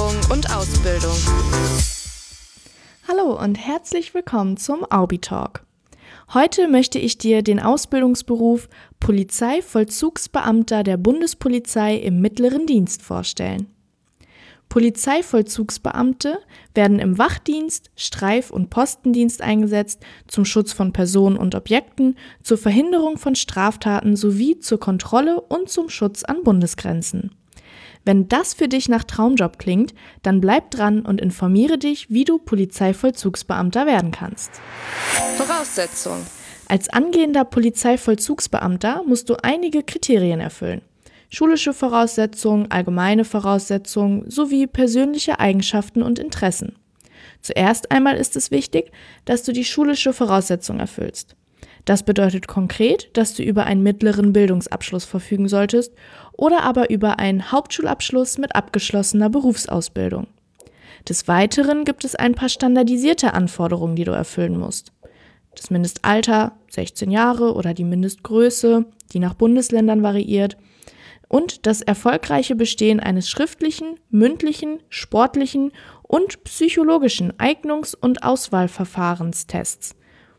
Versicherung und Ausbildung. Hallo und herzlich willkommen zum Aubi-Talk. Heute möchte ich dir den Ausbildungsberuf Polizeivollzugsbeamter der Bundespolizei im mittleren Dienst vorstellen. Polizeivollzugsbeamte werden im Wachdienst, Streif- und Postendienst eingesetzt zum Schutz von Personen und Objekten, zur Verhinderung von Straftaten sowie zur Kontrolle und zum Schutz an Bundesgrenzen. Wenn das für dich nach Traumjob klingt, dann bleib dran und informiere dich, wie du Polizeivollzugsbeamter werden kannst. Voraussetzung. Als angehender Polizeivollzugsbeamter musst du einige Kriterien erfüllen. Schulische Voraussetzungen, allgemeine Voraussetzungen sowie persönliche Eigenschaften und Interessen. Zuerst einmal ist es wichtig, dass du die schulische Voraussetzung erfüllst. Das bedeutet konkret, dass du über einen mittleren Bildungsabschluss verfügen solltest oder aber über einen Hauptschulabschluss mit abgeschlossener Berufsausbildung. Des Weiteren gibt es ein paar standardisierte Anforderungen, die du erfüllen musst. Das Mindestalter, 16 Jahre oder die Mindestgröße, die nach Bundesländern variiert, und das erfolgreiche Bestehen eines schriftlichen, mündlichen, sportlichen und psychologischen Eignungs- und Auswahlverfahrenstests.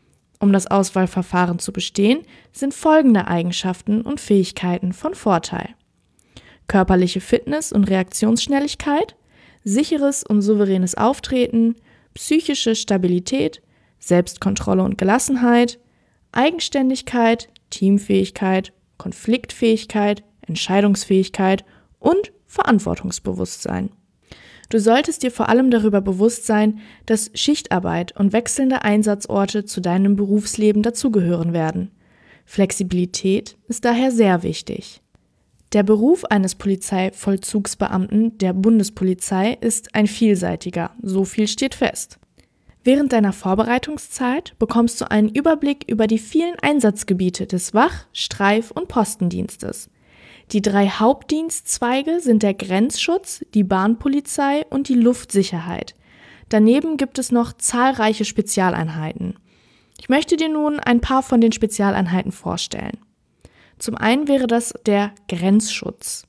Um das Auswahlverfahren zu bestehen, sind folgende Eigenschaften und Fähigkeiten von Vorteil: körperliche Fitness und Reaktionsschnelligkeit, sicheres und souveränes Auftreten, psychische Stabilität, Selbstkontrolle und Gelassenheit, Eigenständigkeit, Teamfähigkeit, Konfliktfähigkeit, Entscheidungsfähigkeit und Verantwortungsbewusstsein. Du solltest dir vor allem darüber bewusst sein, dass Schichtarbeit und wechselnde Einsatzorte zu deinem Berufsleben dazugehören werden. Flexibilität ist daher sehr wichtig. Der Beruf eines Polizeivollzugsbeamten der Bundespolizei ist ein vielseitiger, so viel steht fest. Während deiner Vorbereitungszeit bekommst du einen Überblick über die vielen Einsatzgebiete des Wach-, Streif- und Postendienstes. Die 3 Hauptdienstzweige sind der Grenzschutz, die Bahnpolizei und die Luftsicherheit. Daneben gibt es noch zahlreiche Spezialeinheiten. Ich möchte dir nun ein paar von den Spezialeinheiten vorstellen. Zum einen wäre das der Grenzschutz.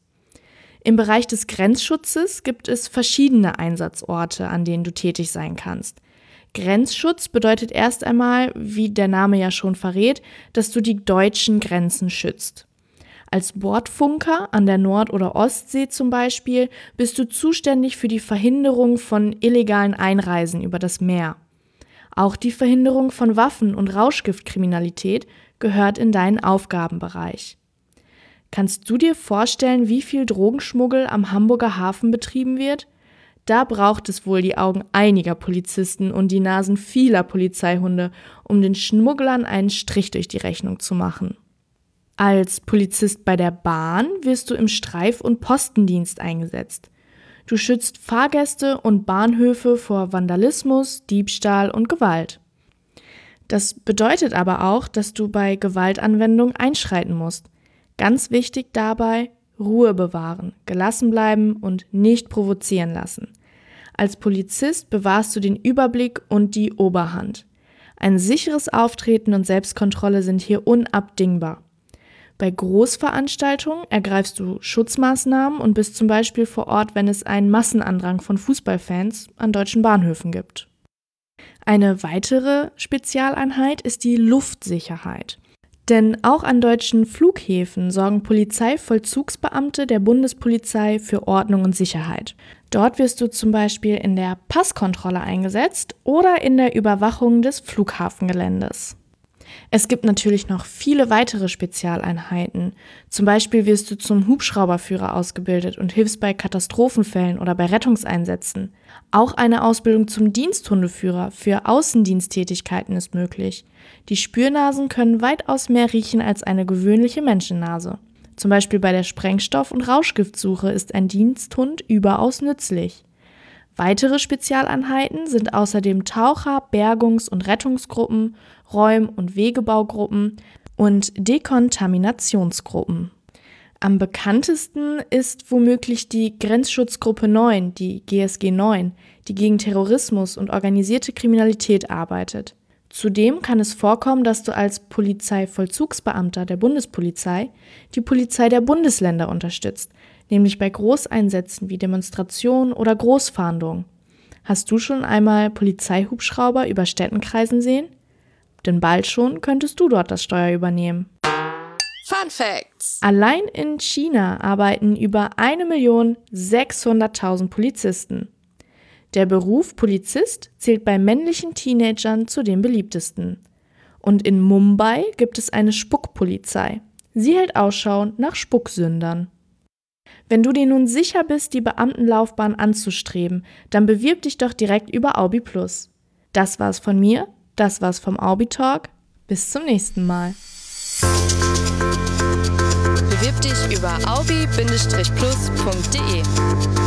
Im Bereich des Grenzschutzes gibt es verschiedene Einsatzorte, an denen du tätig sein kannst. Grenzschutz bedeutet erst einmal, wie der Name ja schon verrät, dass du die deutschen Grenzen schützt. Als Bordfunker an der Nord- oder Ostsee zum Beispiel bist du zuständig für die Verhinderung von illegalen Einreisen über das Meer. Auch die Verhinderung von Waffen- und Rauschgiftkriminalität gehört in deinen Aufgabenbereich. Kannst du dir vorstellen, wie viel Drogenschmuggel am Hamburger Hafen betrieben wird? Da braucht es wohl die Augen einiger Polizisten und die Nasen vieler Polizeihunde, um den Schmugglern einen Strich durch die Rechnung zu machen. Als Polizist bei der Bahn wirst du im Streif- und Postendienst eingesetzt. Du schützt Fahrgäste und Bahnhöfe vor Vandalismus, Diebstahl und Gewalt. Das bedeutet aber auch, dass du bei Gewaltanwendung einschreiten musst. Ganz wichtig dabei: Ruhe bewahren, gelassen bleiben und nicht provozieren lassen. Als Polizist bewahrst du den Überblick und die Oberhand. Ein sicheres Auftreten und Selbstkontrolle sind hier unabdingbar. Bei Großveranstaltungen ergreifst du Schutzmaßnahmen und bist zum Beispiel vor Ort, wenn es einen Massenandrang von Fußballfans an deutschen Bahnhöfen gibt. Eine weitere Spezialeinheit ist die Luftsicherheit. Denn auch an deutschen Flughäfen sorgen Polizeivollzugsbeamte der Bundespolizei für Ordnung und Sicherheit. Dort wirst du zum Beispiel in der Passkontrolle eingesetzt oder in der Überwachung des Flughafengeländes. Es gibt natürlich noch viele weitere Spezialeinheiten. Zum Beispiel wirst du zum Hubschrauberführer ausgebildet und hilfst bei Katastrophenfällen oder bei Rettungseinsätzen. Auch eine Ausbildung zum Diensthundeführer für Außendiensttätigkeiten ist möglich. Die Spürnasen können weitaus mehr riechen als eine gewöhnliche Menschennase. Zum Beispiel bei der Sprengstoff- und Rauschgiftsuche ist ein Diensthund überaus nützlich. Weitere Spezialeinheiten sind außerdem Taucher-, Bergungs- und Rettungsgruppen, Räum- und Wegebaugruppen und Dekontaminationsgruppen. Am bekanntesten ist womöglich die Grenzschutzgruppe 9, die GSG 9, die gegen Terrorismus und organisierte Kriminalität arbeitet. Zudem kann es vorkommen, dass du als Polizeivollzugsbeamter der Bundespolizei die Polizei der Bundesländer unterstützt, nämlich bei Großeinsätzen wie Demonstrationen oder Großfahndungen. Hast du schon einmal Polizeihubschrauber über Städten kreisen sehen? Denn bald schon könntest du dort das Steuer übernehmen. Fun Facts. Allein in China arbeiten über 1.600.000 Polizisten. Der Beruf Polizist zählt bei männlichen Teenagern zu den beliebtesten. Und in Mumbai gibt es eine Spuckpolizei. Sie hält Ausschau nach Spucksündern. Wenn du dir nun sicher bist, die Beamtenlaufbahn anzustreben, dann bewirb dich doch direkt über Aubi Plus. Das war's von mir, das war's vom Aubi Talk. Bis zum nächsten Mal. Bewirb dich über aubi-plus.de.